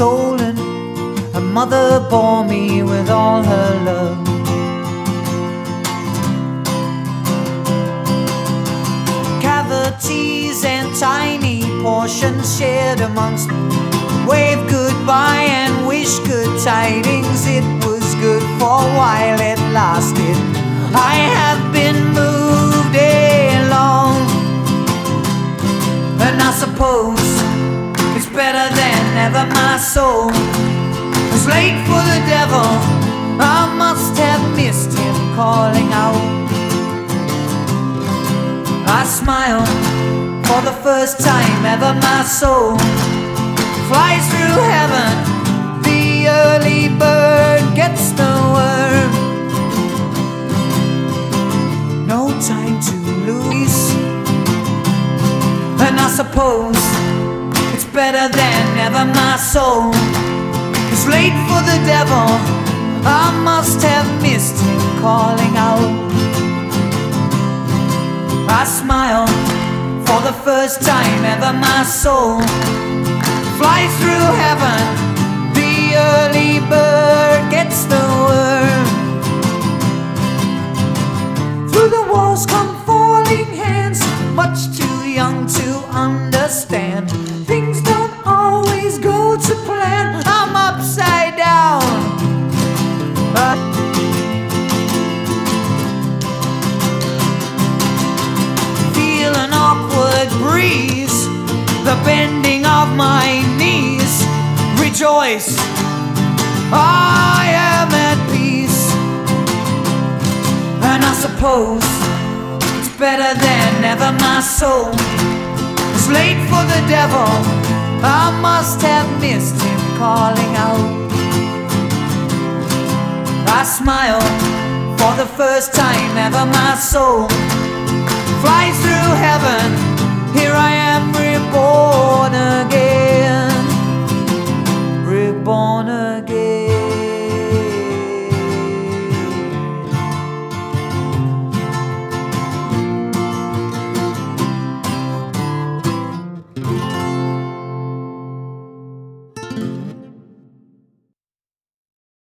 stolen. Her mother bore me with all her love. Cavities and tiny portions shared amongst. Wave goodbye and wish good tidings. It was good for a while, it lasted. I have been moved along, and I suppose it's better than ever. My soul was late for the devil. I must have missed him calling out. I smile for the first time ever. My soul flies through heaven. The early bird gets the worm. No time to lose, and I suppose it's better than ever. My soul is late for the devil. I must have missed him calling out. I smile for the first time ever. My soul flies through heaven. The early bird gets the worm. Through the walls come falling hands, much too young to understand. Things don't always go to plan. I'm upside down. Feel an awkward breeze, the bending of my knees. Rejoice, I am at peace. And I suppose it's better than ever. My soul is late for the devil. I must have missed him calling out. I smile for the first time ever. My soul flies through heaven.